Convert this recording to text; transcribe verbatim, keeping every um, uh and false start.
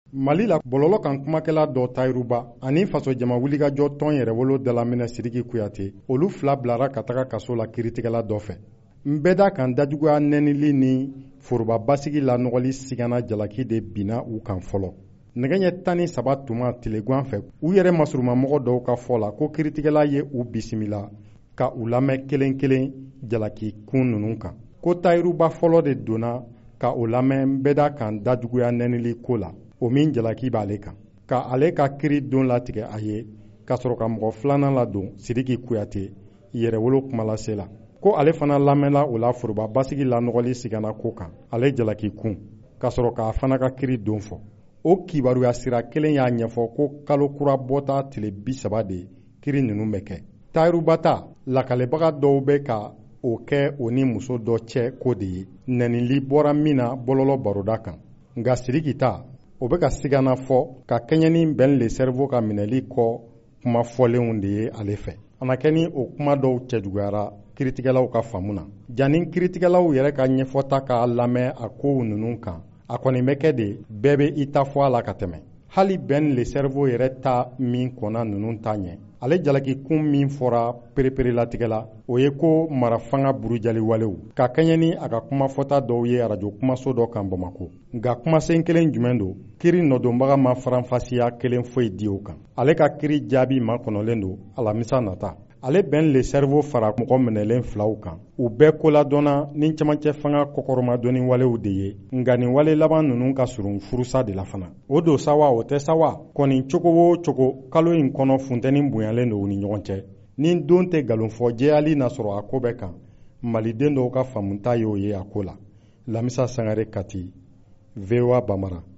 Mali la bɔlɔlɔ kan kumakɛla dɔ Tayiruba ani faso jama wulikajɔ tɔn yɛrɛ wolo Dalaminɛ Sidiki Kuyate olu fila bilara ka taga kaso la kiritigɛla dɔ fɛ. N bɛɛ da kan dajuguya nɛnili ni foroba basigi la nɔgɔli sigana jalaki de binna u kan fɔlɔ. Nɛgɛ ɲɛ tan ni saba tuma tilegan fɛ u yɛrɛ masurumamɔgɔ dɔw ka fɔ la ko kiritigɛla ye u bisimila ka u lamɛn kelen kelen jalaki kun ninnu kan. Ko Tayiruba fɔlɔ de donna ka o lamɛn n bɛɛ da kan dajuguya nɛnili ko la. O min jalaki b'ale kan ka ale ka kiri don latigɛ a ye ka sɔrɔ ka mɔgɔ filanan ladon Sidiki Kuyate yɛrɛwolo kumalase la ko ale fana lamɛnla o la foroba basigi la nɔgɔli sigana ko kan ale jalaki kun ka sɔrɔ k'a fana ka kiri don fɔ. O kibaruya sira kelen y'a ɲɛfɔ ko kalo kura bɔta tile bi saba de kiri ninnu bɛ kɛ. Tayiruba ta lakalebaga dɔw bɛ ka o kɛ o ni muso dɔ cɛ ko de ye nɛnili bɔra min na bɔlɔlɔ baroda kan nka Sidiki ta o bɛ ka sigana fɔ ka kɛɲɛni bɛn le cerveau ka minɛli kɔ kuma fɔlenw de ye ale fɛ. A na kɛ ni o kuma dɔw cɛjuguyara kiritigɛlaw ka faamu na. Janni kiritigɛlaw yɛrɛ ka ɲɛfɔta k'a lamɛn a kow ninnu kan a kɔni bɛ kɛ de bɛɛ bɛ i ta fɔ a la ka tɛmɛ. Hali bɛn le cerveau yɛrɛ ta min kɔnna ninnu ta ɲɛ ale jalaki kun min fɔra pereperelatigɛ la o ye ko marafanga burujaliwalew ka kɛɲɛ ni a ka kumafɔta dɔw ye arajo kumaso dɔ kan Bamako. Nka kumasen kelen jumɛn don kiri nɔdonbaga ma faranfasiya kelen foyi di o kan. Ale ka kiri jaabi makɔnɔlen don alamisa nata. Ale bɛn le cerveau fara mɔgɔ minɛlen filaw kan. U bɛɛ koladɔnna ni camancɛ fanga kɔkɔrɔmadɔnni walew de ye nka nin wale laban ninnu ka surun furusa de la fana. O don sawa o tɛ sawa kɔni cogo o cogo kalo in kɔnɔ funtɛni bonyalen don u ni ɲɔgɔn cɛ. Ni don tɛ galonfɔ jɛyali n'a sɔrɔ a ko bɛ kan maliden dɔw ka faamuta y'o ye a ko la. Lamisa Sangare Kati, V O A Bamara.